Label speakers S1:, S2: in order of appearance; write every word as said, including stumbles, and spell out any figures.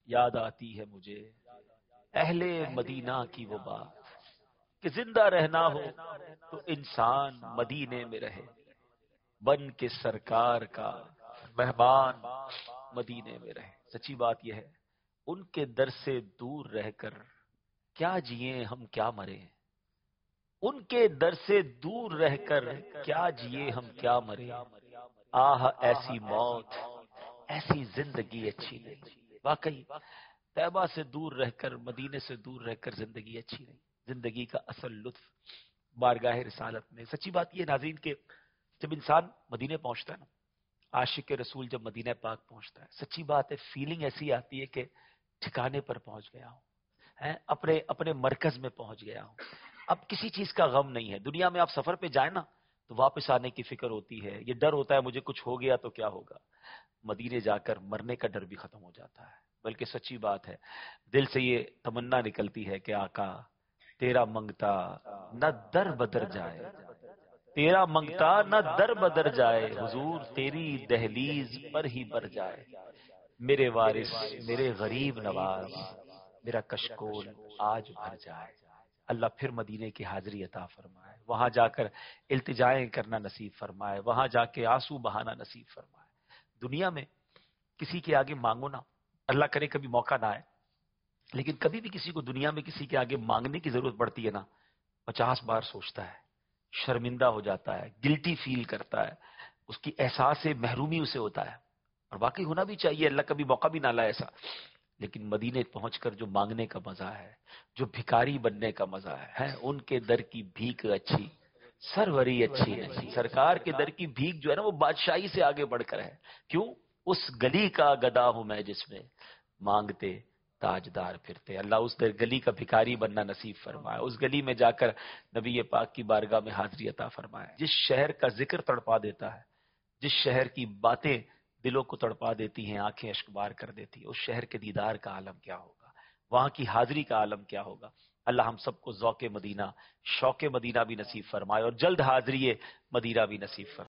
S1: یاد آتی ہے مجھے اہل مدینہ کی وہ بات کہ زندہ رہنا ہو تو انسان مدینے میں رہے، بن کے سرکار کا مہمان مدینے میں رہے۔ سچی بات یہ ہے، ان کے در سے دور رہ کر کیا جیے ہم کیا مرے، ان کے در سے دور رہ کر کیا جیے ہم کیا مرے، آہ ایسی موت ایسی زندگی اچھی نہیں۔ واقعی طیبہ سے دور رہ کر، مدینے سے دور رہ کر زندگی اچھی نہیں۔ زندگی کا اصل لطف بارگاہ رسالت میں۔ سچی بات یہ ناظرین کہ جب انسان مدینے پہنچتا ہے نا، عاشق رسول جب مدینہ پاک پہنچتا ہے، سچی بات ہے فیلنگ ایسی آتی ہے کہ ٹھکانے پر پہنچ گیا ہوں، ہیں، اپنے اپنے مرکز میں پہنچ گیا ہوں۔ اب کسی چیز کا غم نہیں ہے۔ دنیا میں آپ سفر پہ جائیں نا تو واپس آنے کی فکر ہوتی ہے، یہ ڈر ہوتا ہے مجھے کچھ ہو گیا تو کیا ہوگا۔ مدینے جا کر مرنے کا ڈر بھی ختم ہو جاتا ہے۔ بلکہ سچی بات ہے، دل سے یہ تمنا نکلتی ہے کہ آقا تیرا منگتا نہ در بدر جائے، تیرا منگتا نہ در بدر جائے، حضور تیری دہلیز پر ہی بر جائے، میرے وارث میرے غریب نواز میرا کشکول آج بھر جائے۔ اللہ پھر مدینے کی حاضری عطا فرمائے، وہاں جا کر التجائیں کرنا نصیب فرمائے، وہاں جا کے آنسو بہانا نصیب فرمائے۔ دنیا میں کسی کے آگے مانگو نا، اللہ کرے کبھی موقع نہ آئے، لیکن کبھی بھی کسی کو دنیا میں کسی کے آگے مانگنے کی ضرورت پڑتی ہے نا، پچاس بار سوچتا ہے، شرمندہ ہو جاتا ہے، گلٹی فیل کرتا ہے، اس کی احساس محرومی اسے ہوتا ہے۔ اور واقعی ہونا بھی چاہیے، اللہ کبھی موقع بھی نہ لائے ایسا۔ لیکن مدینے پہنچ کر جو مانگنے کا مزہ ہے، جو بھکاری بننے کا مزہ ہے، ہے ان کے در کی بھیک اچھی سروری اچھی ہے۔ سرکار کے در کی بھیک جو ہے نا وہ بادشاہی سے آگے بڑھ کر ہے۔ کیوں؟ اس گلی کا گدا ہوں میں جس میں مانگتے تاجدار پھرتے۔ اللہ اس در گلی کا بھکاری بننا نصیب فرمائے، اس گلی میں جا کر نبی پاک کی بارگاہ میں حاضری عطا فرمائے۔ جس شہر کا ذکر تڑپا دیتا ہے، جس شہر کی باتیں دلوں کو تڑپا دیتی ہیں، آنکھیں اشکبار کر دیتی ہیں، اس شہر کے دیدار کا عالم کیا ہوگا، وہاں کی حاضری کا عالم کیا ہوگا۔ اللہ ہم سب کو ذوق مدینہ، شوق مدینہ بھی نصیب فرمائے، اور جلد حاضری مدینہ بھی نصیب فرمائے۔